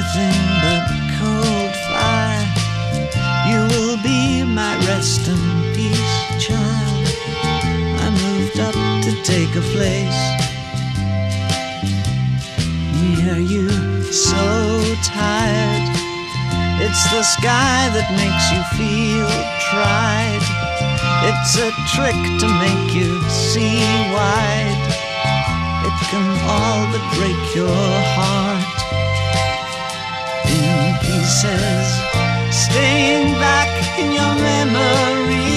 nothing but cold fire. You will be my rest and peace, child. I moved up to take a place near you, so tired. It's the sky that makes you feel tried. It's a trick to make you see wide. It can all but break your heart in pieces, staying back in your memory.